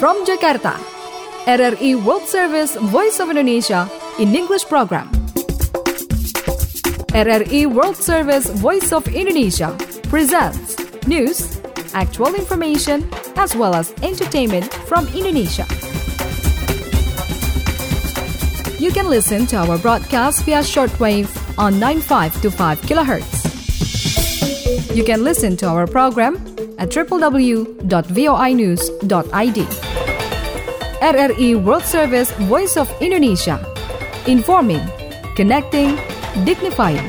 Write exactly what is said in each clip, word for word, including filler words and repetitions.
From Jakarta, R R I World Service Voice of Indonesia in English program. R R I World Service Voice of Indonesia presents news, actual information, as well as entertainment from Indonesia. You can listen to our broadcast via shortwave on ninety-five point two five kilohertz. You can listen to our program at w w w dot voinews dot i d. R R I World Service Voice of Indonesia. Informing, connecting, dignifying.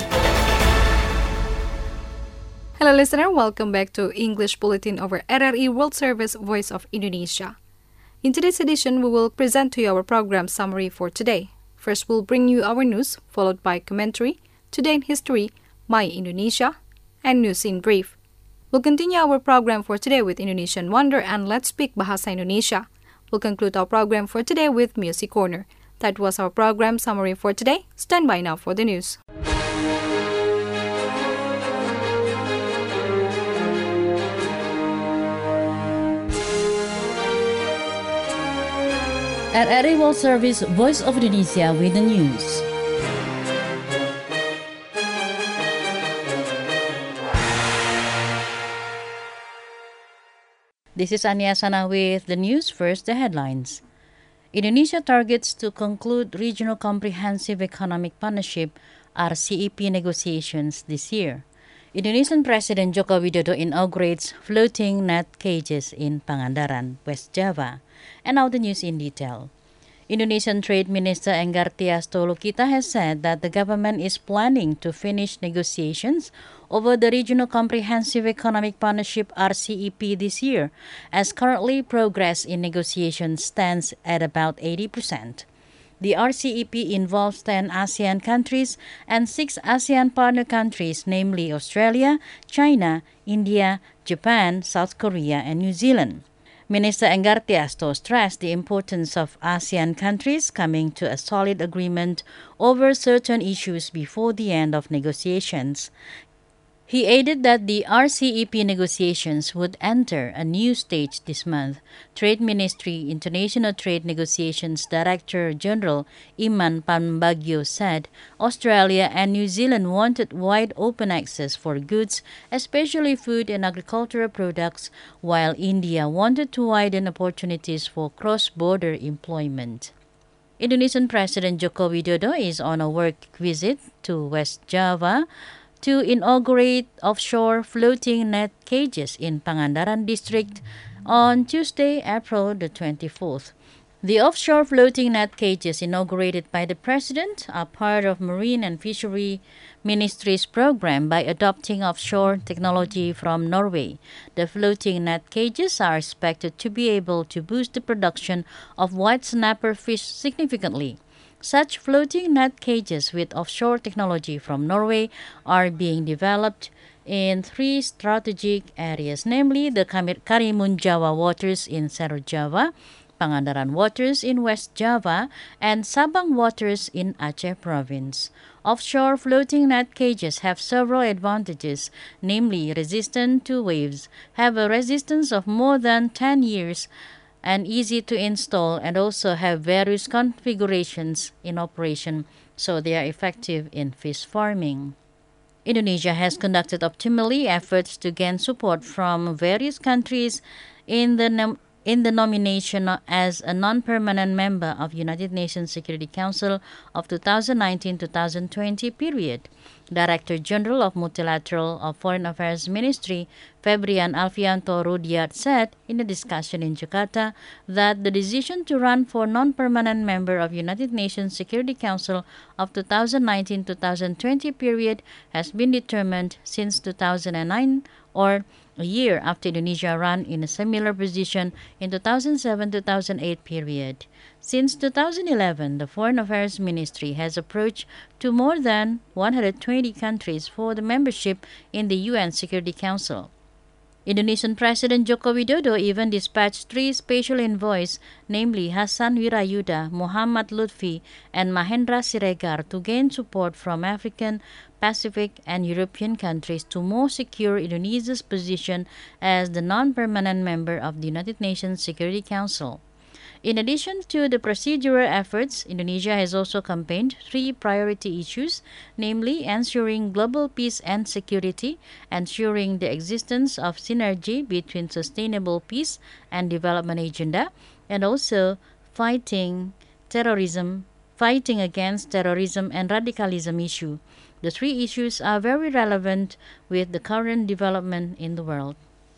Hello listener, welcome back to English Bulletin over R R I World Service Voice of Indonesia. In today's edition, we will present to you our program summary for today. First, we'll bring you our news, followed by commentary, Today in History, My Indonesia, and News in Brief. We'll continue our program for today with Indonesian Wonder and Let's Speak Bahasa Indonesia. We'll conclude our program for today with Music Corner. That was our program summary for today. Stand by now for the news. At R R I World Service Voice of Indonesia with the news. This is Ania Sana with the news. First, the headlines. Indonesia targets to conclude Regional Comprehensive Economic Partnership R C E P negotiations this year. Indonesian President Joko Widodo inaugurates floating net cages in Pangandaran, West Java. And now the news in detail. Indonesian Trade Minister Enggartia Stolokita has said that the government is planning to finish negotiations over the Regional Comprehensive Economic Partnership R C E P this year, as currently progress in negotiations stands at about eighty percent. The R C E P involves ten ASEAN countries and six ASEAN partner countries, namely Australia, China, India, Japan, South Korea, and New Zealand. Minister Enggartia Sto stressed the importance of ASEAN countries coming to a solid agreement over certain issues before the end of negotiations. He added that the R C E P negotiations would enter a new stage this month. Trade Ministry International Trade Negotiations Director General Iman Pambagio said Australia and New Zealand wanted wide open access for goods, especially food and agricultural products, while India wanted to widen opportunities for cross-border employment. Indonesian President Joko Widodo is on a work visit to West Java to inaugurate offshore floating net cages in Pangandaran district on Tuesday, April the twenty-fourth. The offshore floating net cages inaugurated by the President are part of Marine and Fishery Ministry's program by adopting offshore technology from Norway. The floating net cages are expected to be able to boost the production of white snapper fish significantly. Such floating net cages with offshore technology from Norway are being developed in three strategic areas, namely the Karimun Jawa waters in South Java, Pangandaran waters in West Java, and Sabang waters in Aceh province. Offshore floating net cages have several advantages, namely resistant to waves, have a resistance of more than ten years, and easy to install, and also have various configurations in operation, so they are effective in fish farming. Indonesia has conducted optimally efforts to gain support from various countries in the nom- in the nomination as a non-permanent member of United Nations Security Council of twenty nineteen to twenty twenty period. Director General of Multilateral of Foreign Affairs Ministry, Febrian Alfianto Rudyat, said in a discussion in Jakarta that the decision to run for non-permanent member of United Nations Security Council of twenty nineteen to twenty twenty period has been determined since two thousand nine, or a year after Indonesia ran in a similar position in two thousand seven to two thousand eight period. Since two thousand eleven, the Foreign Affairs Ministry has approached to more than one hundred twenty countries for the membership in the U N Security Council. Indonesian President Joko Widodo even dispatched three special envoys, namely Hassan Wirayuda, Muhammad Lutfi, and Mahendra Siregar, to gain support from African, Pacific, and European countries to more secure Indonesia's position as the non-permanent member of the United Nations Security Council. In addition to the procedural efforts, Indonesia has also campaigned three priority issues, namely ensuring global peace and security, ensuring the existence of synergy between sustainable peace and development agenda, and also fighting terrorism, fighting against terrorism and radicalism issue. The three issues are very relevant with the current development in the world.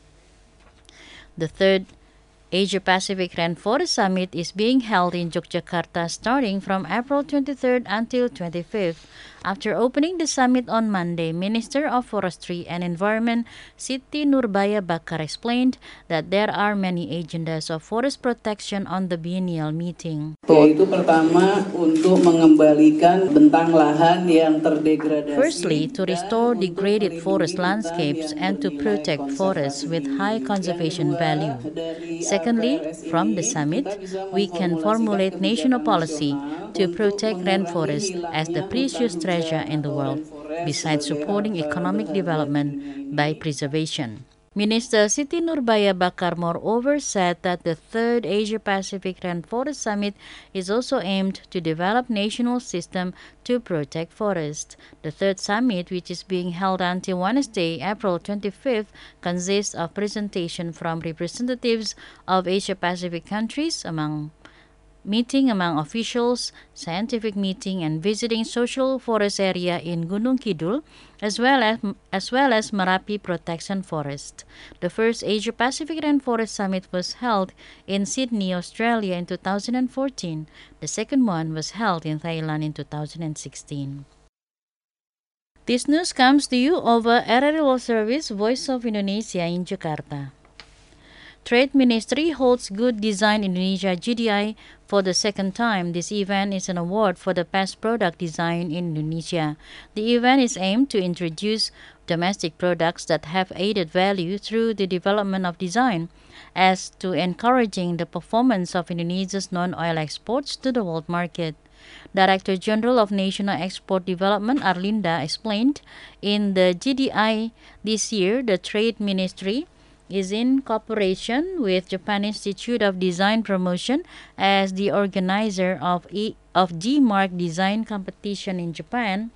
The third Asia-Pacific Rainforest Summit is being held in Yogyakarta starting from April twenty-third until twenty-fifth. After opening the summit on Monday, Minister of Forestry and Environment Siti Nurbaya Bakar explained that there are many agendas of forest protection on the biennial meeting. Yaitu pertama untuk mengembalikan bentang lahan yang terdegradasi. Firstly, to restore degraded forest landscapes and to protect forests with high conservation value. Secondly, from the summit, we can formulate national policy to protect rainforests as the precious treasure in the world, besides supporting economic development by preservation. Minister Siti Nurbaya Bakar moreover said that the third Asia-Pacific Rainforest Summit is also aimed to develop national system to protect forests. The third summit, which is being held until Wednesday, April twenty-fifth, consists of presentation from representatives of Asia-Pacific countries, among meeting among officials, scientific meeting, and visiting social forest area in Gunung Kidul, as well as as well as Merapi Protection Forest. The first Asia-Pacific Rainforest Summit was held in Sydney, Australia in two thousand fourteen. The second one was held in Thailand in two thousand sixteen. This news comes to you over R R I World Service, Voice of Indonesia in Jakarta. Trade Ministry holds Good Design Indonesia G D I for the second time. This event is an award for the best product design in Indonesia. The event is aimed to introduce domestic products that have added value through the development of design, as to encouraging the performance of Indonesia's non-oil exports to the world market. Director General of National Export Development Arlinda explained, in the G D I this year, the Trade Ministry is in cooperation with Japan Institute of Design Promotion as the organizer of e- of G-Mark Design Competition in Japan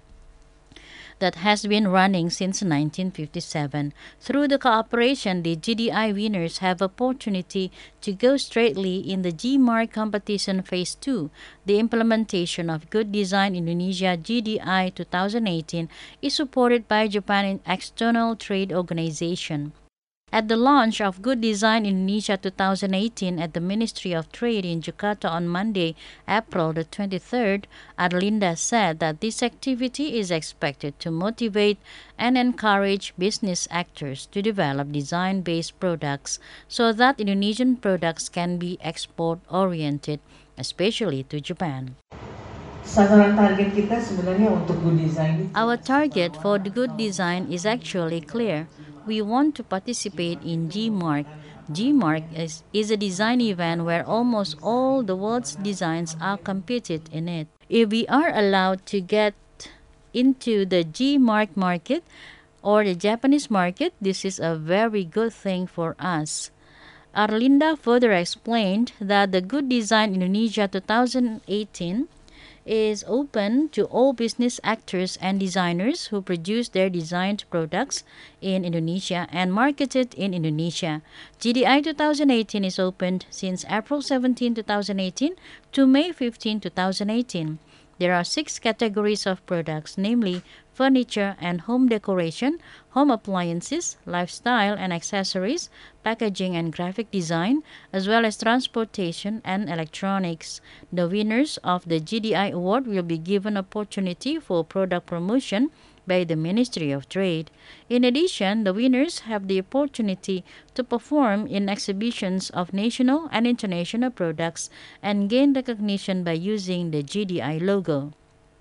that has been running since nineteen fifty-seven. Through the cooperation, the G D I winners have opportunity to go straightly in the G-Mark competition phase two. The implementation of Good Design Indonesia G D I twenty eighteen is supported by Japan External Trade Organization. At the launch of Good Design Indonesia twenty eighteen at the Ministry of Trade in Jakarta on Monday, April the twenty-third, Arlinda said that this activity is expected to motivate and encourage business actors to develop design-based products so that Indonesian products can be export-oriented, especially to Japan. Sasaran target kita sebenarnya untuk Good Design. Our target for the Good Design is actually clear. We want to participate in G-Mark. G-Mark is, is a design event where almost all the world's designs are competed in it. If we are allowed to get into the G-Mark market or the Japanese market, this is a very good thing for us. Arlinda further explained that the Good Design Indonesia twenty eighteen is open to all business actors and designers who produce their designed products in Indonesia and marketed in Indonesia. G D I twenty eighteen is opened since April seventeenth, twenty eighteen to May fifteenth, twenty eighteen. There are six categories of products, namely furniture and home decoration, home appliances, lifestyle and accessories, packaging and graphic design, as well as transportation and electronics. The winners of the G D I award will be given opportunity for product promotion by the Ministry of Trade. In addition, the winners have the opportunity to perform in exhibitions of national and international products and gain recognition by using the G D I logo.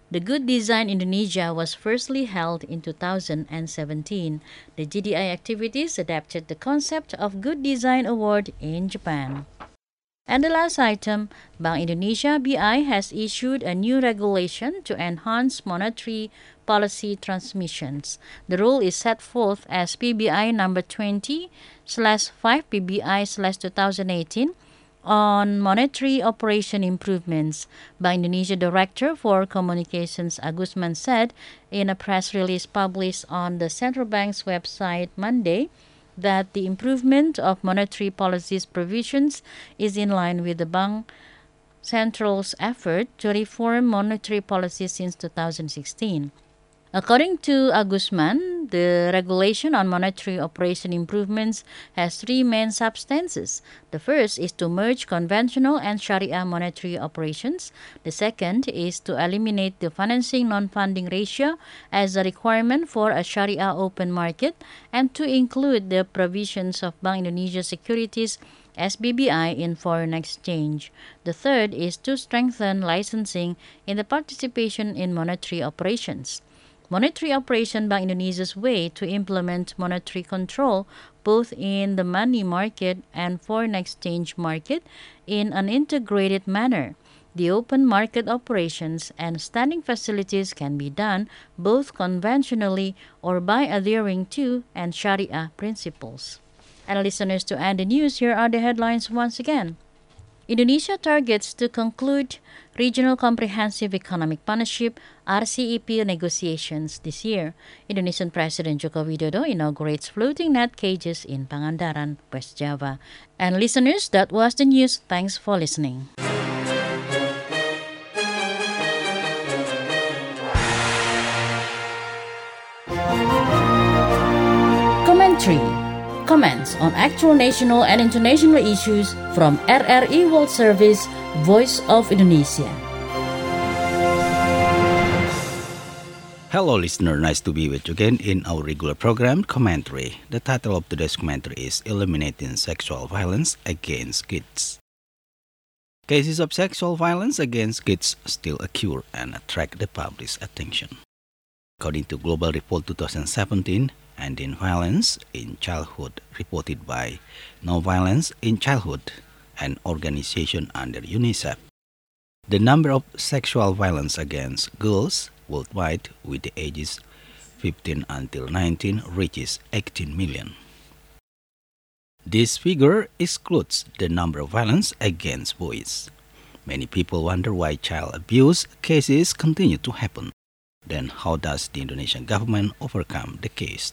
The Good Design Indonesia was firstly held in two thousand seventeen. The G D I activities adapted the concept of Good Design Award in Japan. And the last item, Bank Indonesia B I has issued a new regulation to enhance monetary policy transmissions. The rule is set forth as P B I number twenty slash five P B I slash twenty eighteen on monetary operation improvements. Bank Indonesia Director for Communications Agusman said in a press release published on the central bank's website Monday that the improvement of monetary policies provisions is in line with the Bank Central's effort to reform monetary policy since two thousand sixteen. According to Agusman, the regulation on monetary operation improvements has three main substances. The first is to merge conventional and Sharia monetary operations. The second is to eliminate the financing non-funding ratio as a requirement for a Sharia open market and to include the provisions of Bank Indonesia Securities S B B I in foreign exchange. The third is to strengthen licensing in the participation in monetary operations. Monetary Operation Bank Indonesia's way to implement monetary control both in the money market and foreign exchange market in an integrated manner. The open market operations and standing facilities can be done both conventionally or by adhering to and Sharia principles. And listeners, to end the news, here are the headlines once again. Indonesia targets to conclude Regional Comprehensive Economic Partnership R C E P negotiations this year. Indonesian President Joko Widodo inaugurates floating net cages in Pangandaran, West Java. And listeners, that was the news. Thanks for listening. Commentary. Comments on actual national and international issues from R R I World Service, Voice of Indonesia. Hello listener, nice to be with you again in our regular program, Commentary. The title of today's commentary is Eliminating Sexual Violence Against Kids. Cases of sexual violence against kids still occur and attract the public's attention. According to Global Report twenty seventeen, Ending Violence in Childhood, reported by No Violence in Childhood, an organization under UNICEF. The number of sexual violence against girls worldwide with the ages fifteen until nineteen reaches eighteen million. This figure excludes the number of violence against boys. Many people wonder why child abuse cases continue to happen. Then how does the Indonesian government overcome the case?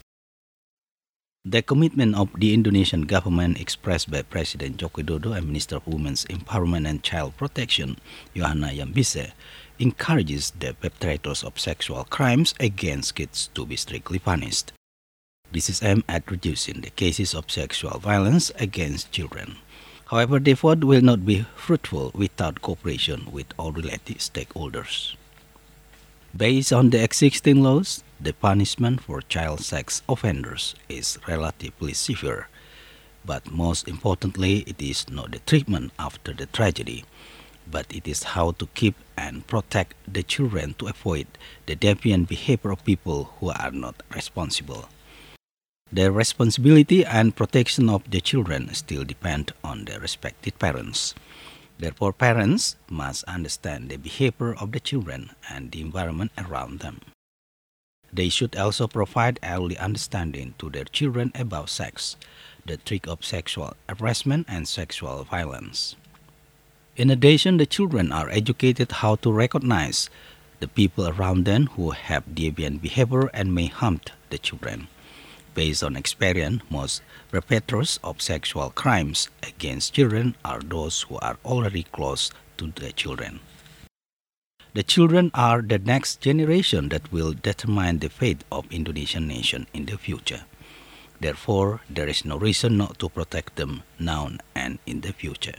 The commitment of the Indonesian government expressed by President Joko Widodo and Minister of Women's Empowerment and Child Protection, Yohana Yambise, encourages the perpetrators of sexual crimes against kids to be strictly punished. This is aimed at reducing the cases of sexual violence against children. However, the effort will not be fruitful without cooperation with all related stakeholders. Based on the existing laws, the punishment for child sex offenders is relatively severe. But most importantly, it is not the treatment after the tragedy, but it is how to keep and protect the children to avoid the deviant behavior of people who are not responsible. The responsibility and protection of the children still depend on the respective parents. Therefore, parents must understand the behavior of the children and the environment around them. They should also provide early understanding to their children about sex, the threat of sexual harassment and sexual violence. In addition, the children are educated how to recognize the people around them who have deviant behavior and may harm the children. Based on experience, most perpetrators of sexual crimes against children are those who are already close to the children. The children are the next generation that will determine the fate of Indonesian nation in the future. Therefore, there is no reason not to protect them now and in the future.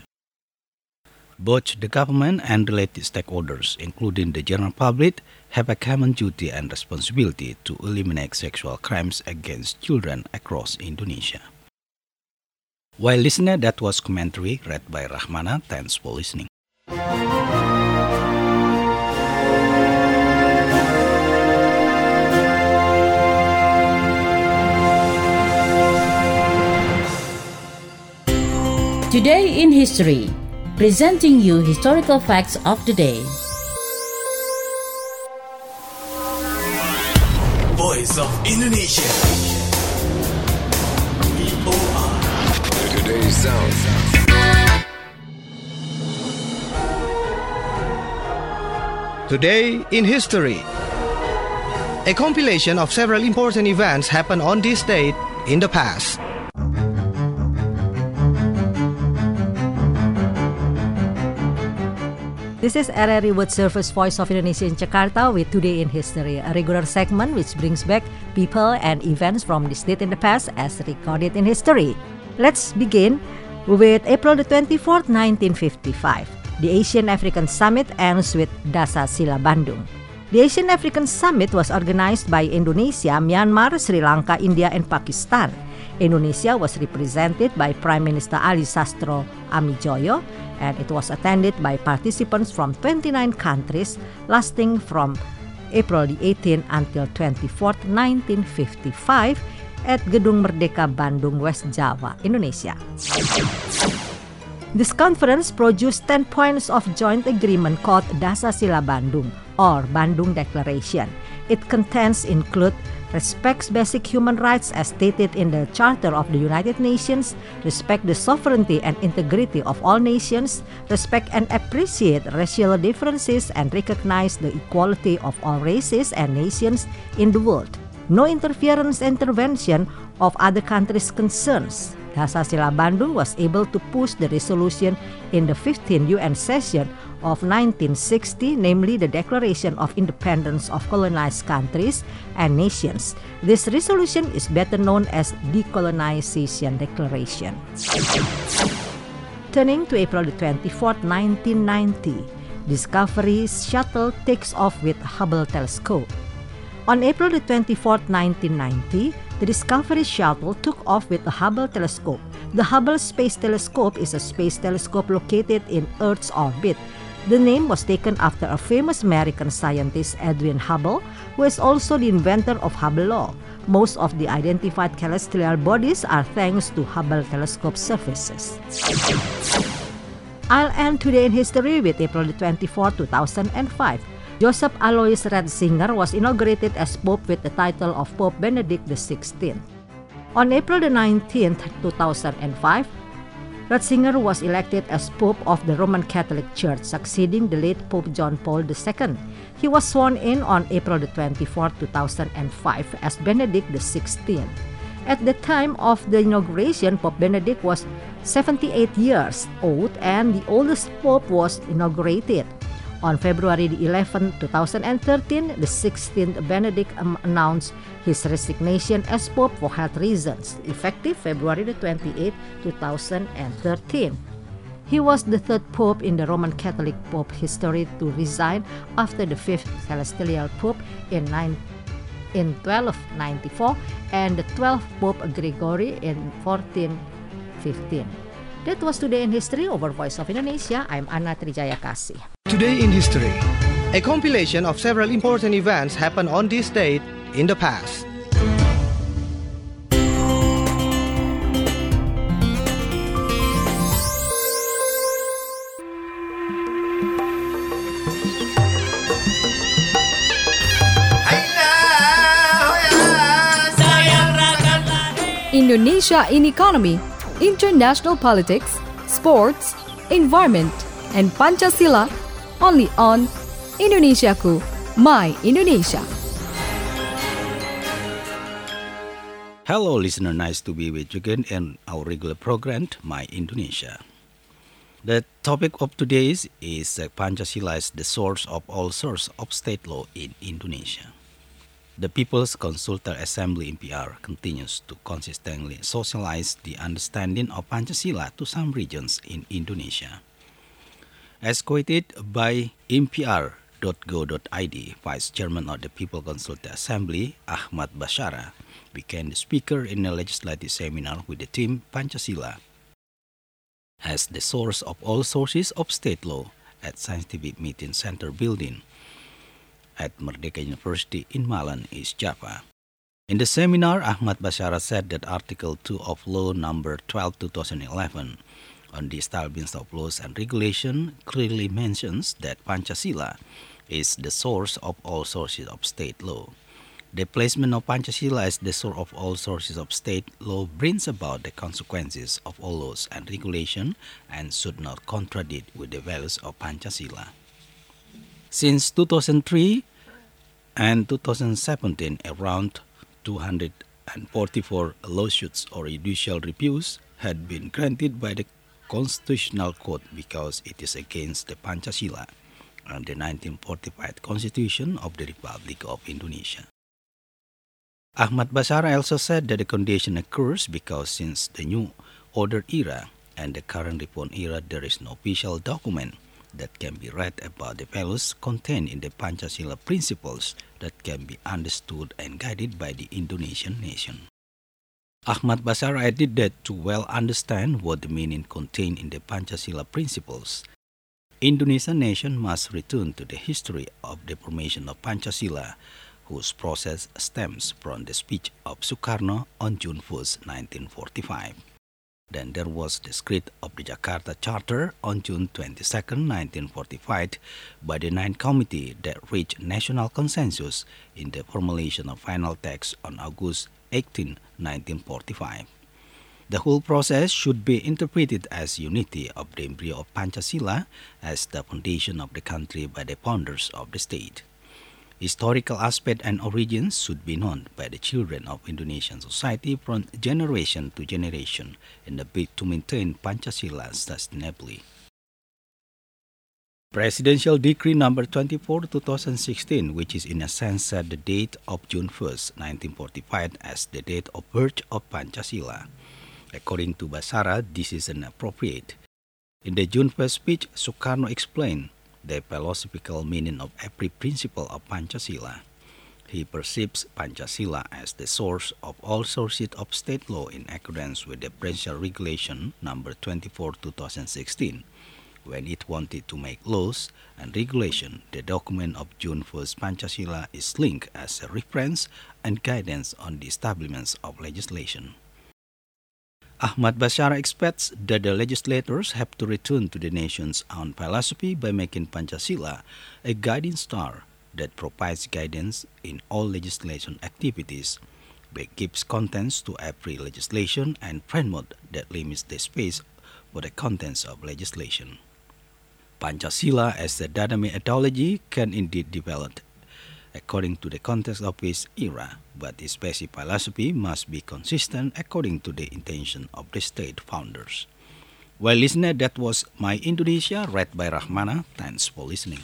Both the government and related stakeholders, including the general public, have a common duty and responsibility to eliminate sexual crimes against children across Indonesia. Well, listener, that was commentary read by Rahmana. Thanks for listening. Today in History, presenting you historical facts of the day. Voice of Indonesia. V O R. Today's sound. Today in History. A compilation of several important events happened on this date in the past. This is R R I World Service Voice of Indonesia in Jakarta with Today in History, a regular segment which brings back people and events from this date in the past as recorded in history. Let's begin with April the twenty-fourth, nineteen fifty-five. The Asian African Summit ends with Dasa Sila Bandung. The Asian African Summit was organized by Indonesia, Myanmar, Sri Lanka, India, and Pakistan. Indonesia was represented by Prime Minister Ali Sastro Amijoyo, and it was attended by participants from twenty-nine countries, lasting from April the eighteenth until twenty-fourth, nineteen fifty-five at Gedung Merdeka, Bandung, West Java, Indonesia. This conference produced ten points of joint agreement called Dasa Sila Bandung or Bandung Declaration. It contents include respects basic human rights as stated in the Charter of the United Nations, respect the sovereignty and integrity of all nations, respect and appreciate racial differences, and recognize the equality of all races and nations in the world. No interference intervention of other countries' concerns. Dasa Sila Bandung was able to push the resolution in the fifteenth U N session of nineteen sixty, namely the Declaration of Independence of Colonized Countries and Nations. This resolution is better known as Decolonization Declaration. Turning to April the twenty-fourth, nineteen ninety, Discovery Shuttle takes off with Hubble telescope. On April the twenty-fourth, nineteen ninety, the Discovery Shuttle took off with the Hubble telescope. The Hubble Space Telescope is a space telescope located in Earth's orbit. The name was taken after a famous American scientist, Edwin Hubble, who is also the inventor of Hubble law. Most of the identified celestial bodies are thanks to Hubble telescope services. I'll end today in history with April the twenty-fourth, two thousand five. Joseph Alois Ratzinger was inaugurated as Pope with the title of Pope Benedict the sixteenth. On April the nineteenth, two thousand five, Ratzinger was elected as Pope of the Roman Catholic Church, succeeding the late Pope John Paul the second. He was sworn in on April the twenty-fourth, two thousand five as Benedict the sixteenth. At the time of the inauguration, Pope Benedict was seventy-eight years old and the oldest Pope was inaugurated. On February eleventh, two thousand thirteen, the sixteenth Benedict announced his resignation as Pope for health reasons, effective February twenty-eighth, two thousand thirteen. He was the third Pope in the Roman Catholic Pope history to resign after the fifth Celestial Pope in, nine, in twelve ninety-four and the twelfth Pope Gregory in fourteen fifteen. That was Today in History over Voice of Indonesia. I'm Anna Trijaya Kasih. Today in History. A compilation of several important events happened on this date in the past. Indonesia in economy, international politics, sports, environment, and Pancasila, only on Indonesiaku, My Indonesia. Hello listener, nice to be with you again in our regular program, My Indonesia. The topic of today is, is uh, Pancasila is the source of all source of state law in Indonesia. The People's Consultative Assembly M P R continues to consistently socialize the understanding of Pancasila to some regions in Indonesia. As quoted by M P R dot go dot I D, Vice Chairman of the People's Consultative Assembly, Ahmad Bashara, became the speaker in a legislative seminar with the theme Pancasila as the source of all sources of state law at Scientific Meeting Center building at Merdeka University in Malang, East Java. In the seminar, Ahmad Bashara said that Article two of Law Number twelve two thousand eleven on the establishment of laws and regulation clearly mentions that Pancasila is the source of all sources of state law. The placement of Pancasila as the source of all sources of state law brings about the consequences of all laws and regulation and should not contradict with the values of Pancasila. Since two thousand three and two thousand seventeen, around two hundred forty-four lawsuits or judicial reviews had been granted by the Constitutional Court because it is against the Pancasila and the nineteen forty-five Constitution of the Republic of Indonesia. Ahmad Basara also said that the condition occurs because since the New Order era and the current Reform era, there is no official document that can be read about the values contained in the Pancasila principles that can be understood and guided by the Indonesian nation. Ahmad Basara added that to well understand what the meaning contained in the Pancasila principles, Indonesian nation must return to the history of the formation of Pancasila, whose process stems from the speech of Sukarno on June first, nineteen forty-five. Then there was the script of the Jakarta Charter on June twenty-second, nineteen forty-five by the Ninth Committee that reached national consensus in the formulation of final text on August eighteenth, nineteen forty-five. The whole process should be interpreted as unity of the embryo of Pancasila as the foundation of the country by the founders of the state. Historical aspect and origins should be known by the children of Indonesian society from generation to generation in the bid to maintain Pancasila sustainably. Presidential Decree number twenty-four two thousand sixteen, which is in a sense set the date of June first, nineteen forty-five as the date of birth of Pancasila. According to Basara, this is inappropriate. In the June first speech, Sukarno explained the philosophical meaning of every principle of Pancasila. He perceives Pancasila as the source of all sources of state law in accordance with the Presidential Regulation number twenty-four two thousand sixteen. When it wanted to make laws and regulation, the document of June first Pancasila is linked as a reference and guidance on the establishment of legislation. Ahmad Basara expects that the legislators have to return to the nation's own philosophy by making Pancasila a guiding star that provides guidance in all legislation activities, but gives contents to every legislation and framework that limits the space for the contents of legislation. Pancasila as a data methodology can indeed develop according to the context of its era, but its basic philosophy must be consistent according to the intention of the state founders. Well, listener, that was My Indonesia, read by Rahmana. Thanks for listening.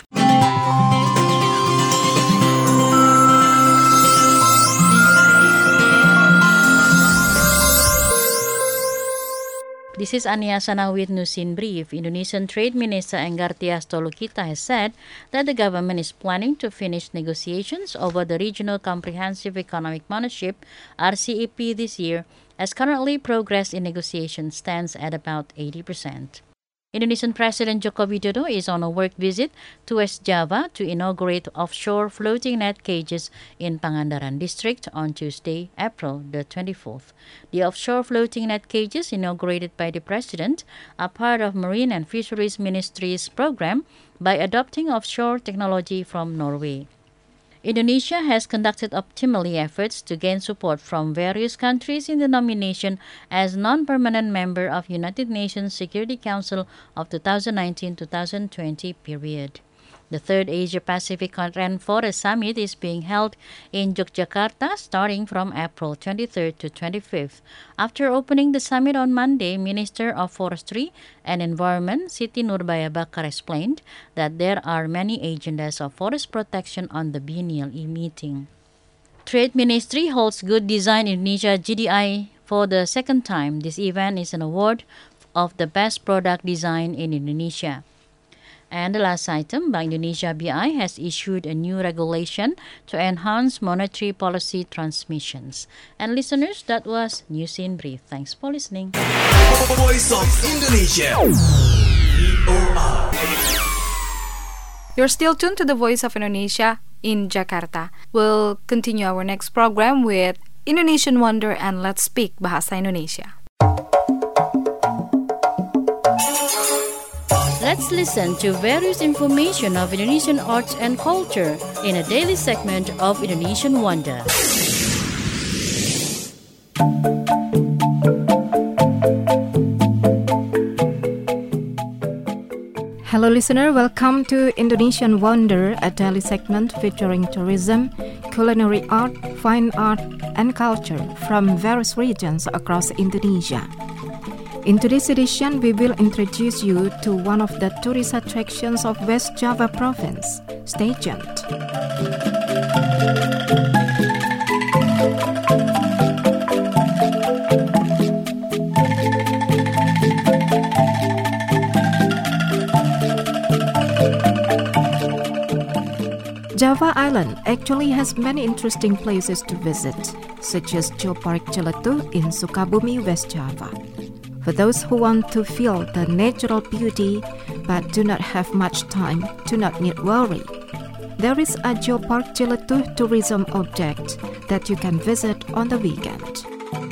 This is Ania Sana with News in Brief. Indonesian Trade Minister Enggar Tias Tolukita has said that the government is planning to finish negotiations over the Regional Comprehensive Economic Partnership R C E P this year, as currently progress in negotiations stands at about eighty percent. Indonesian President Joko Widodo is on a work visit to West Java to inaugurate offshore floating net cages in Pangandaran district on Tuesday, April the twenty-fourth. The offshore floating net cages inaugurated by the President are part of Marine and Fisheries Ministry's program by adopting offshore technology from Norway. Indonesia has conducted optimally efforts to gain support from various countries in the nomination as non-permanent member of United Nations Security Council of twenty nineteen to twenty twenty period. The third Asia-Pacific Rainforest Summit is being held in Yogyakarta starting from April twenty-third to twenty-fifth. After opening the summit on Monday, Minister of Forestry and Environment Siti Nurbaya Bakar explained that there are many agendas of forest protection on the biennial meeting. Trade Ministry holds Good Design Indonesia G D I for the second time. This event is an award of the best product design in Indonesia. And the last item, Bank Indonesia B I has issued a new regulation to enhance monetary policy transmissions. And listeners, that was News in Brief. Thanks for listening. Voice of Indonesia. You're still tuned to the Voice of Indonesia in Jakarta. We'll continue our next program with Indonesian Wonder and Let's Speak Bahasa Indonesia. Let's listen to various information of Indonesian arts and culture in a daily segment of Indonesian Wonder. Hello listener, welcome to Indonesian Wonder, a daily segment featuring tourism, culinary art, fine art, and culture from various regions across Indonesia. In today's edition, we will introduce you to one of the tourist attractions of West Java province. Stay tuned. Java Island actually has many interesting places to visit, such as Geopark Celetu in Sukabumi, West Java. For those who want to feel the natural beauty but do not have much time, do not need worry. There is a Geopark Celetu tourism object that you can visit on the weekend.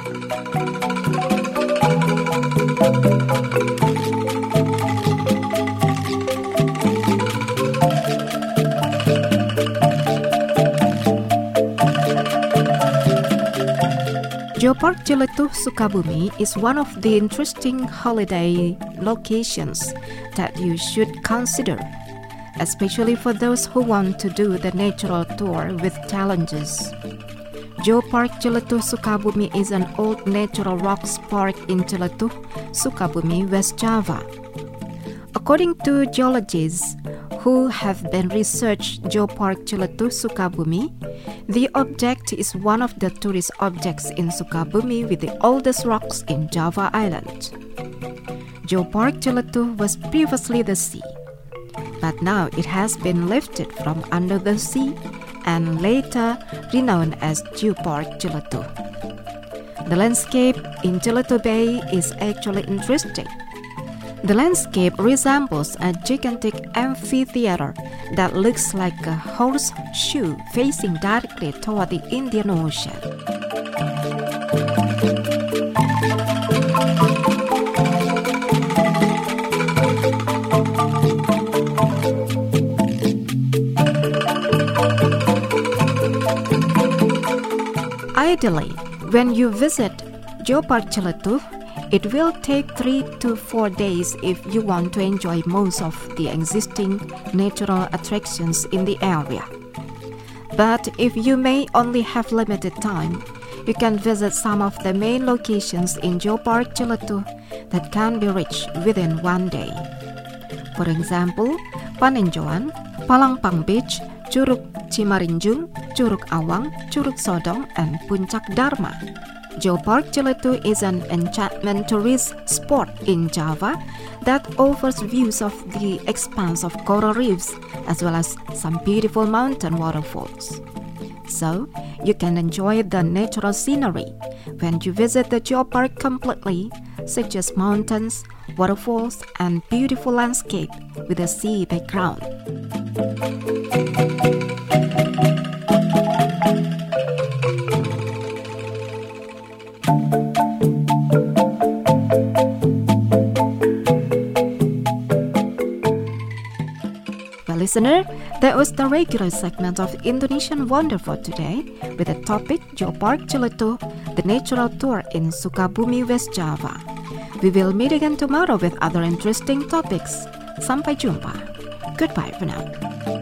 Geopark Celetu Sukabumi is one of the interesting holiday locations that you should consider, especially for those who want to do the natural tour with challenges. Geopark Celetu Sukabumi is an old natural rocks park in Celetu, Sukabumi, West Java. According to geologists who have been researched Geopark Celetu Sukabumi, the object is one of the tourist objects in Sukabumi with the oldest rocks in Java Island. Geopark Celetu was previously the sea, but now it has been lifted from under the sea and later renowned as Geopark Celetu. The landscape in Celetu Bay is actually interesting. The landscape resembles a gigantic amphitheater that looks like a horseshoe facing directly toward the Indian Ocean. Ideally, when you visit Geopark Celetu, it will take three to four days if you want to enjoy most of the existing natural attractions in the area. But if you may only have limited time, you can visit some of the main locations in Geopark Celetu that can be reached within one day. For example, Panenjoan, Palangpang Beach, Curug Cimarinjung, Curug Awang, Curug Sodong, and Puncak Dharma. Geopark Celetu is an enchantment tourist spot in Java that offers views of the expanse of coral reefs as well as some beautiful mountain waterfalls. So, you can enjoy the natural scenery when you visit the geopark completely, such as mountains, waterfalls, and beautiful landscape with a sea background. Listener, that was the regular segment of Indonesian Wonder for today with the topic Geopark Celetu, the natural tour in Sukabumi, West Java. We will meet again tomorrow with other interesting topics. Sampai jumpa. Goodbye for now.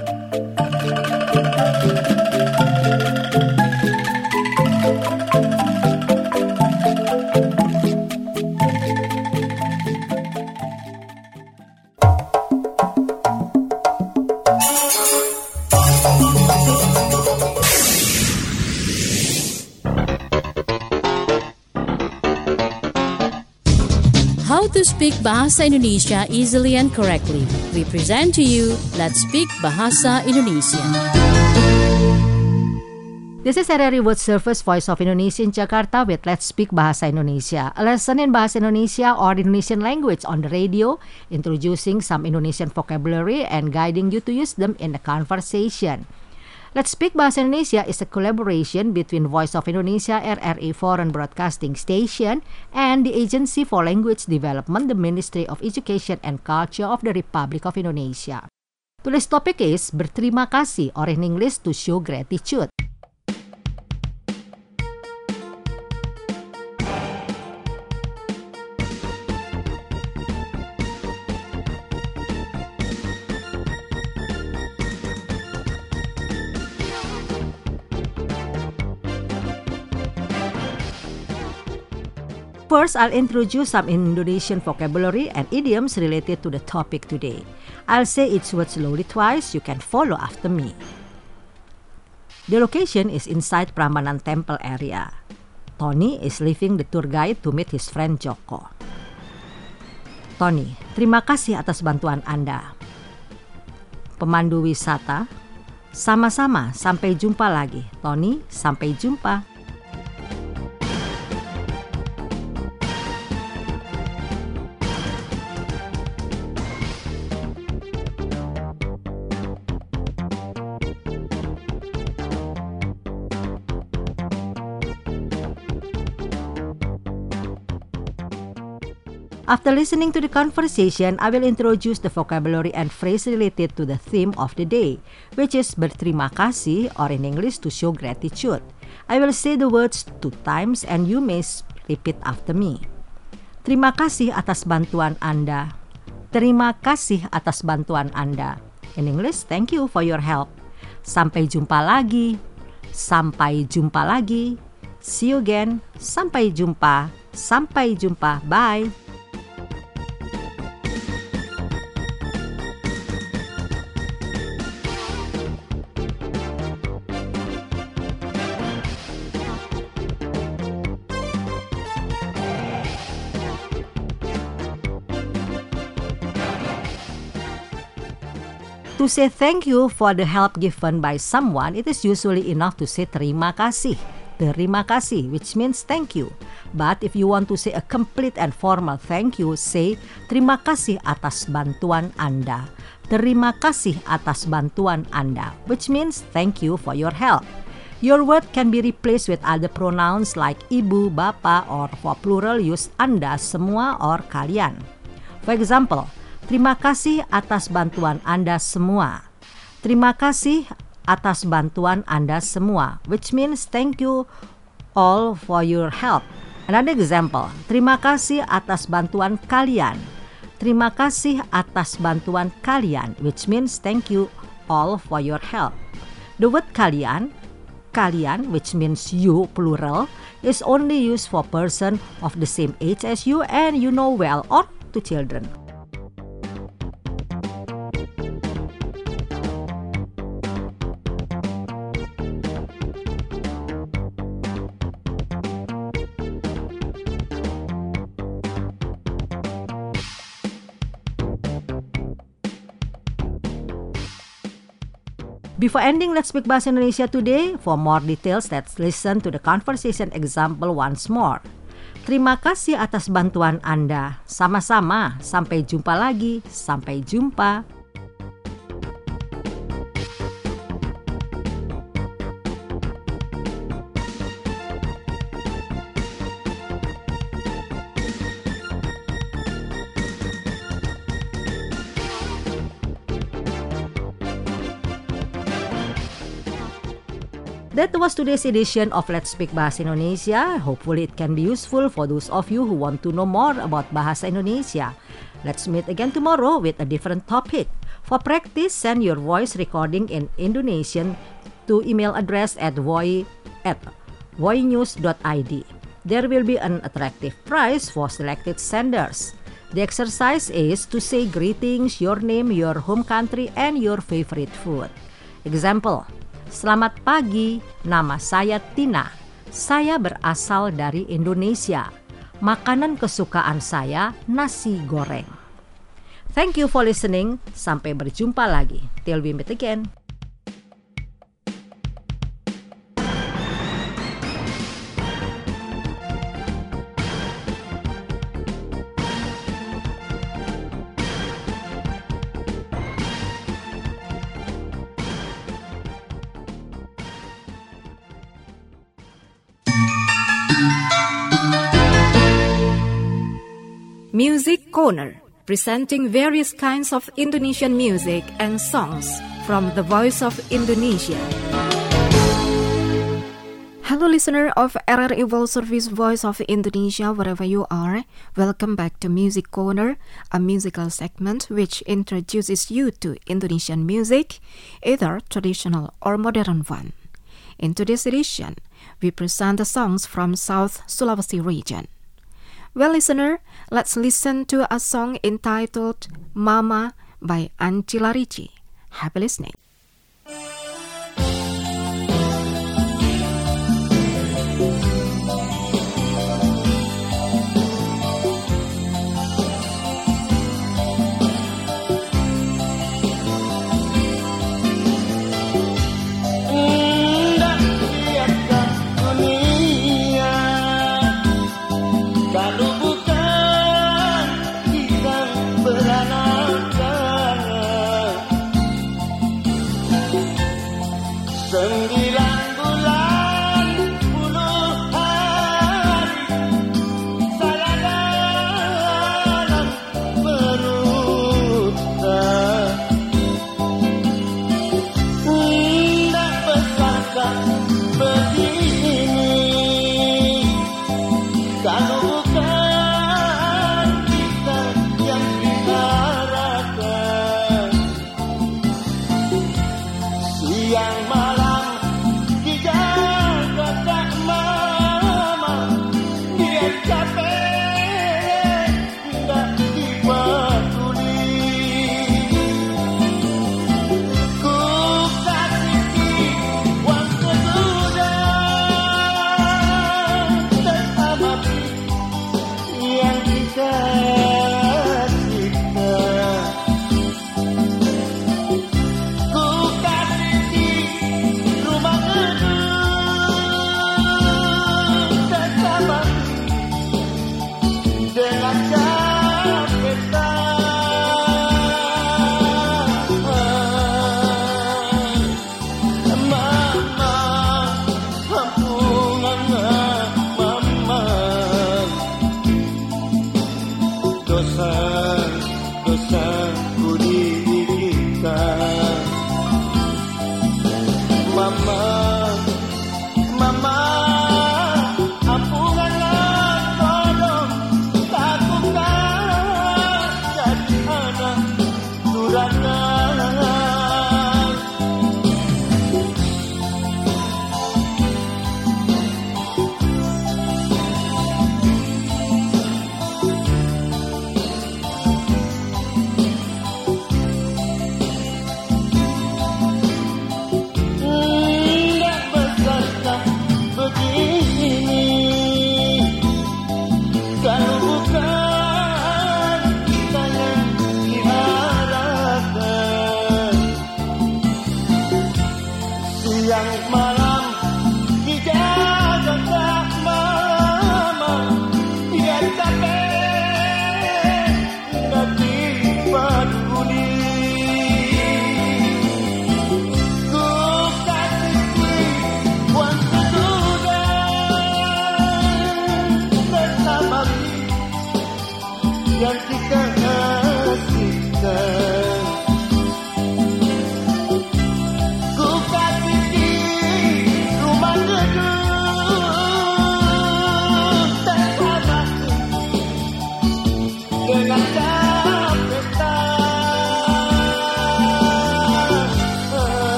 How to speak Bahasa Indonesia easily and correctly. We present to you Let's Speak Bahasa Indonesia. This is R R I World Service Voice of Indonesia in Jakarta with Let's Speak Bahasa Indonesia, a lesson in Bahasa Indonesia or Indonesian language on the radio, introducing some Indonesian vocabulary and guiding you to use them in a conversation. Let's Speak Bahasa Indonesia is a collaboration between Voice of Indonesia R R I Foreign Broadcasting Station and the Agency for Language Development, the Ministry of Education and Culture of the Republic of Indonesia. Today's topic is berterima kasih, or in English to show gratitude. First, I'll introduce some Indonesian vocabulary and idioms related to the topic today. I'll say each word slowly twice. You can follow after me. The location is inside Prambanan Temple area. Tony is leaving the tour guide to meet his friend Joko. Tony, terima kasih atas bantuan Anda. Pemandu wisata, sama-sama, sampai jumpa lagi. Tony, sampai jumpa. After listening to the conversation, I will introduce the vocabulary and phrase related to the theme of the day, which is berterima kasih, or in English to show gratitude. I will say the words two times and you may repeat after me. Terima kasih atas bantuan Anda. Terima kasih atas bantuan Anda. In English, thank you for your help. Sampai jumpa lagi. Sampai jumpa lagi. See you again. Sampai jumpa. Sampai jumpa. Bye. To say thank you for the help given by someone, it is usually enough to say terima kasih, terima kasih, which means thank you. But if you want to say a complete and formal thank you, say terima kasih atas bantuan Anda. Terima kasih atas bantuan Anda, which means thank you for your help. Your word can be replaced with other pronouns like ibu, bapak, or for plural use Anda, semua, or kalian. For example, terima kasih atas bantuan Anda semua. Terima kasih atas bantuan Anda semua, which means thank you all for your help. Another example, terima kasih atas bantuan kalian. Terima kasih atas bantuan kalian, which means thank you all for your help. The word kalian, kalian, which means you, plural, is only used for person of the same age as you and you know well, or to children. Before ending Let's Speak Bahasa Indonesia today, for more details, let's listen to the conversation example once more. Terima kasih atas bantuan Anda. Sama-sama, sampai jumpa lagi. Sampai jumpa. That was today's edition of Let's Speak Bahasa Indonesia. Hopefully it can be useful for those of you who want to know more about Bahasa Indonesia. Let's meet again tomorrow with a different topic. For practice, send your voice recording in Indonesian to email address at voi at voinews dot i d. There will be an attractive prize for selected senders. The exercise is to say greetings, your name, your home country, and your favorite food. Example, selamat pagi, nama saya Tina. Saya berasal dari Indonesia. Makanan kesukaan saya nasi goreng. Thank you for listening. Sampai berjumpa lagi. Till we meet again. Music Corner, presenting various kinds of Indonesian music and songs from the Voice of Indonesia. Hello listener of R R I World Service Voice of Indonesia, wherever you are. Welcome back to Music Corner, a musical segment which introduces you to Indonesian music, either traditional or modern one. In today's edition, we present the songs from South Sulawesi region. Well listener, let's listen to a song entitled Mama by Anci Larici. Happy listening.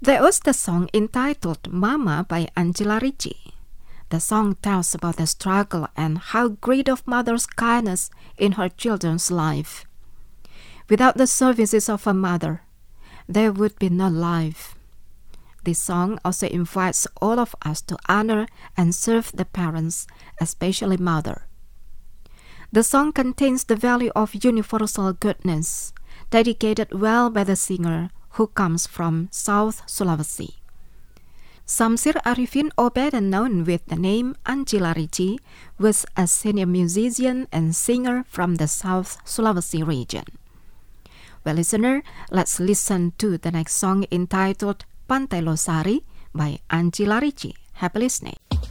There was the song entitled Mama by Angela Ricci. The song tells about the struggle and how great of mother's kindness in her children's life. Without the services of a mother, there would be no life. This song also invites all of us to honor and serve the parents, especially mother. The song contains the value of universal goodness, dedicated well by the singer who comes from South Sulawesi. Samsir Arifin, or better known with the name Angela Ricci, was a senior musician and singer from the South Sulawesi region. Well, listener, let's listen to the next song entitled Pantai Losari by Angela Ricci. Happy listening.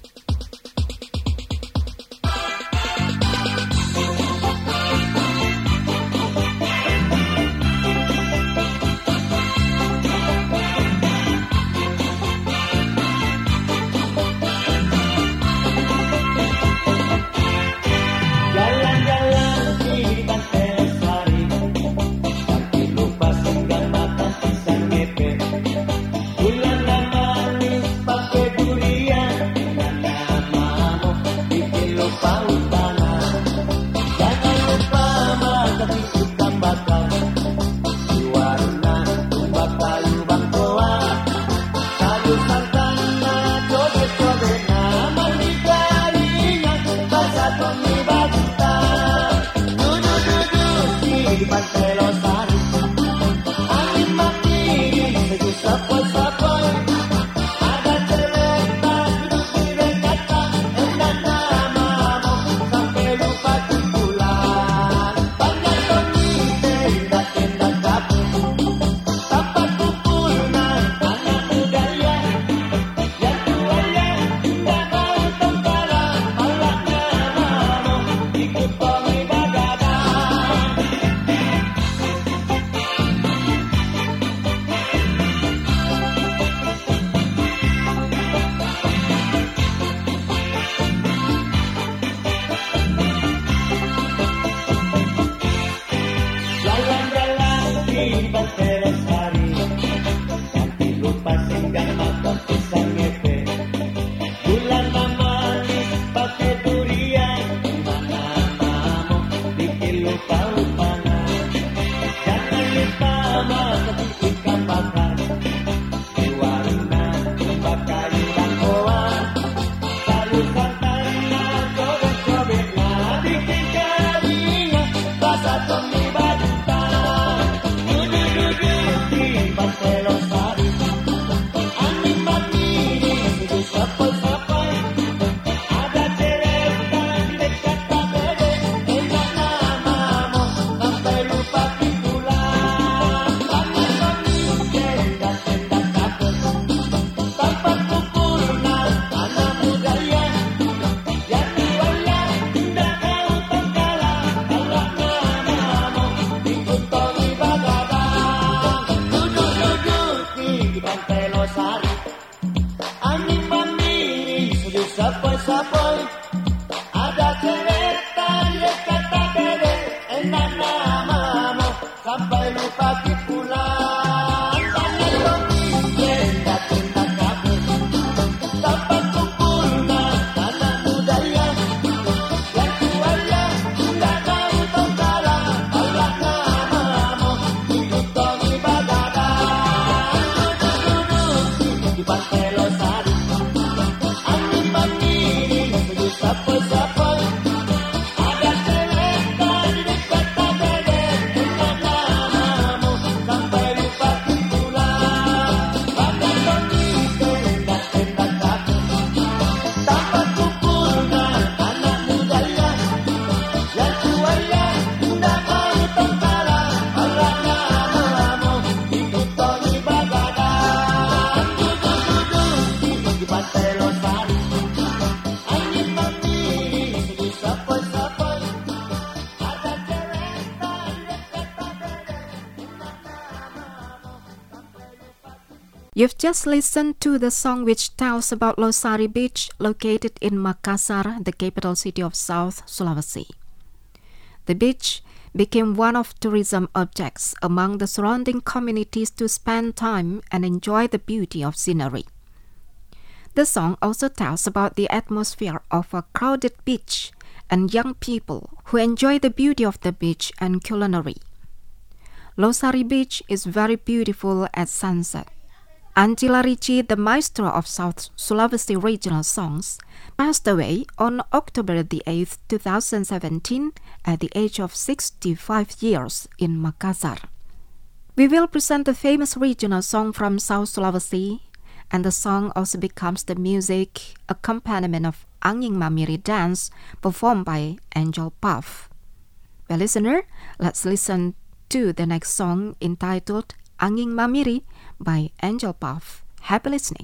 You've just listened to the song which tells about Losari Beach, located in Makassar, the capital city of South Sulawesi. The beach became one of tourism objects among the surrounding communities to spend time and enjoy the beauty of scenery. The song also tells about the atmosphere of a crowded beach and young people who enjoy the beauty of the beach and culinary. Losari Beach is very beautiful at sunset. Angela Ricci, the maestro of South Sulawesi regional songs, passed away on October the eighth, two thousand seventeen at the age of sixty-five years in Makassar. We will present the famous regional song from South Sulawesi, and the song also becomes the music accompaniment of Anging Mamiri dance performed by Angel Puff. Well, listener, let's listen to the next song entitled Anging Mamiri by Angel Puff. Happy listening.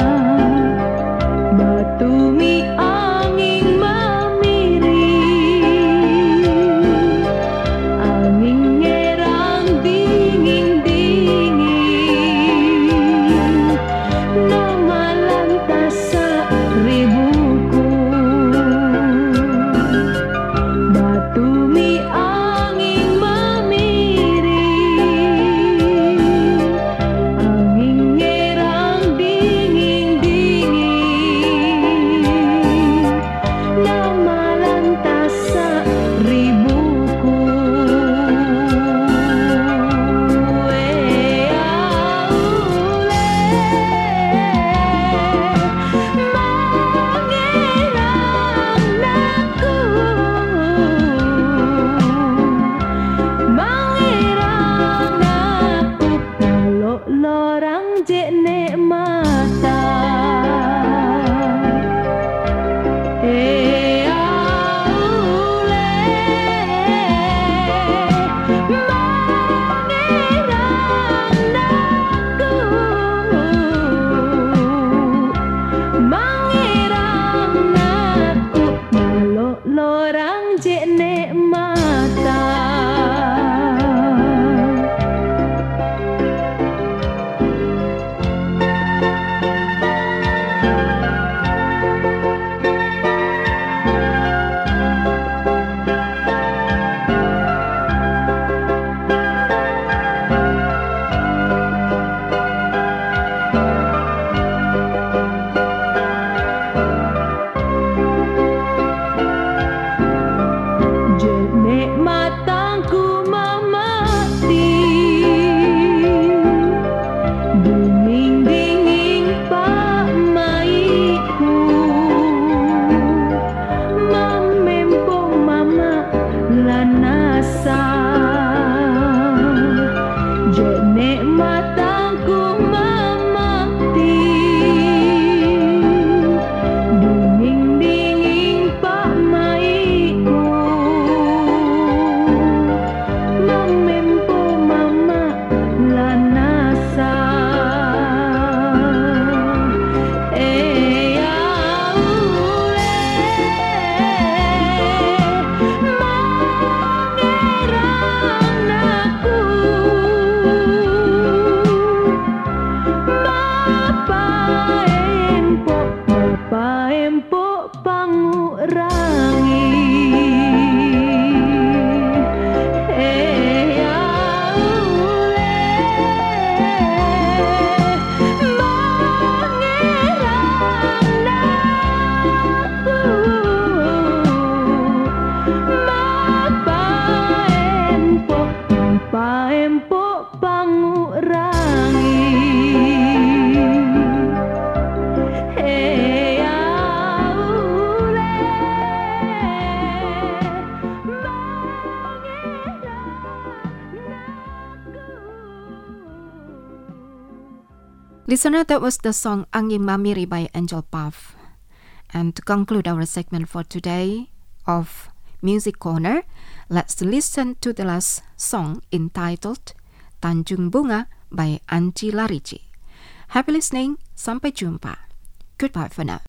Batumi angin mamiri Listener, that was the song Angin Mamiri by Angel Puff. And to conclude our segment for today of Music Corner, let's listen to the last song entitled Tanjung Bunga by Anji Larici. Happy listening, sampai jumpa. Goodbye for now.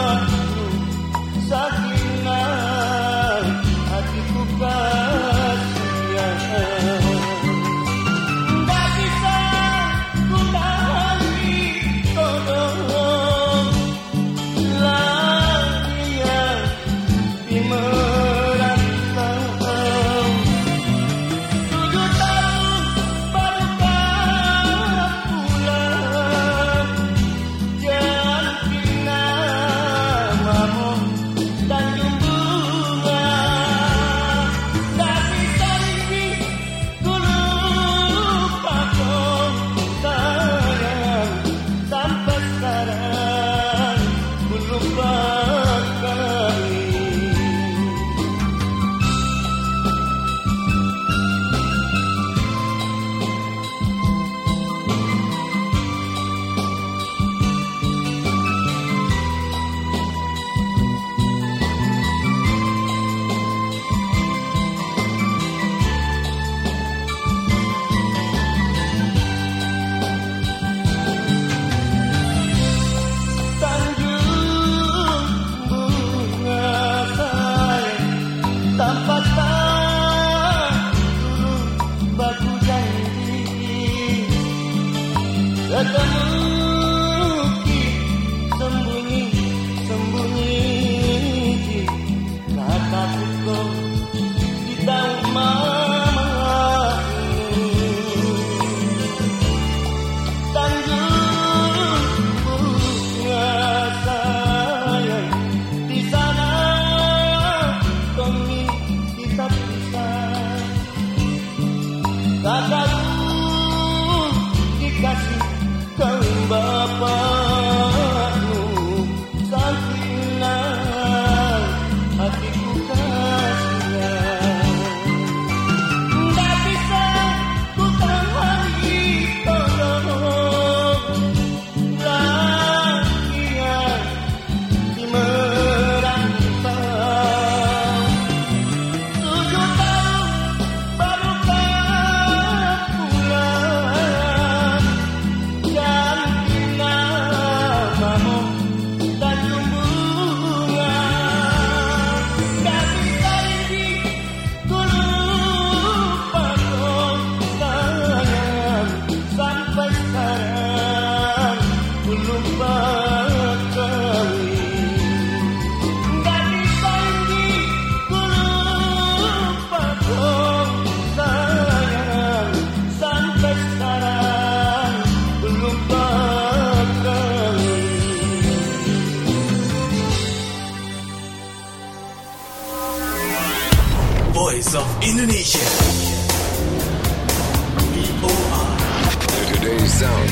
Sakinah hatiku kasih Indonesia. V O R. Today's sound.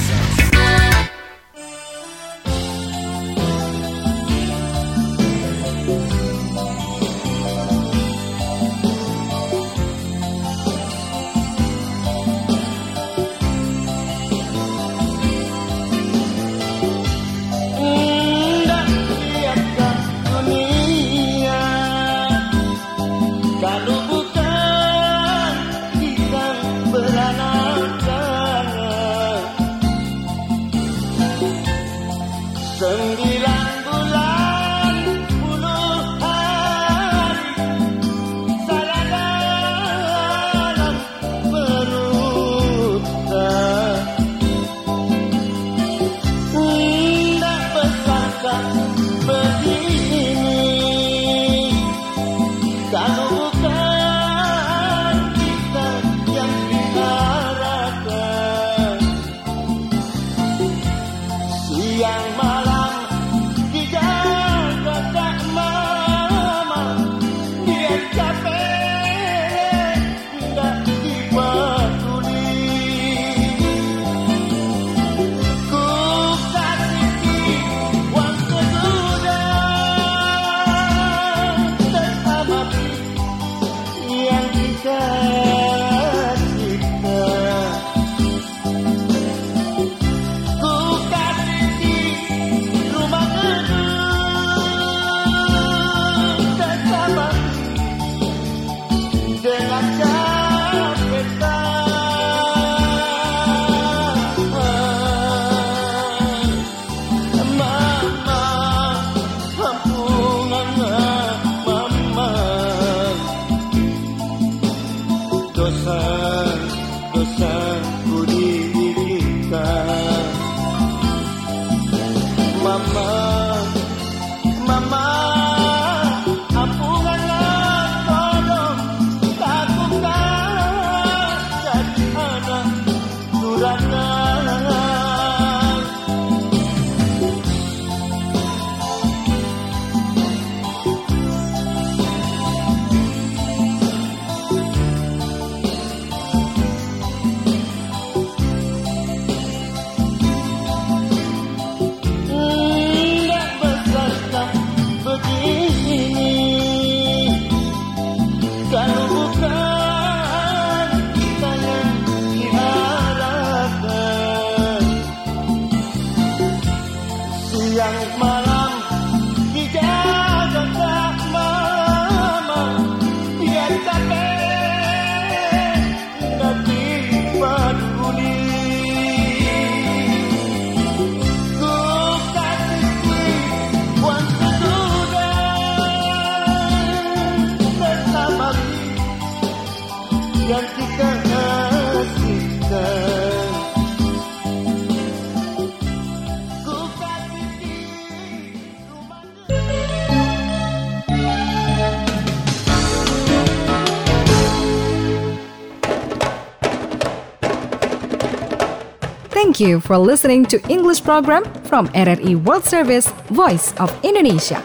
Thank you for listening to English program from R R I World Service, Voice of Indonesia.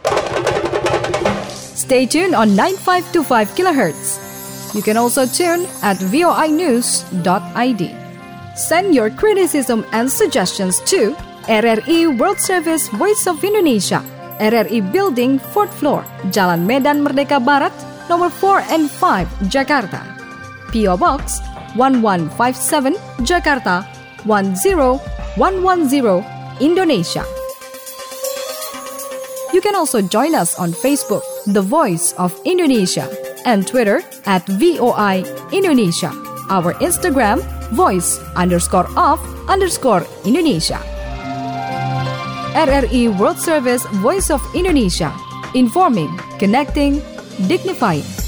Stay tuned on nine five two five kilohertz. You can also tune at voi news dot I D. Send your criticism and suggestions to R R I World Service, Voice of Indonesia, R R I Building, fourth floor, Jalan Medan Merdeka Barat, nomor four and five, Jakarta. P O Box one one five seven, Jakarta one zero one one zero, Indonesia. You can also join us on Facebook, The Voice of Indonesia, and Twitter at V O I Indonesia. Our Instagram, voice underscore of underscore Indonesia. R R I World Service, Voice of Indonesia. Informing, connecting, dignifying.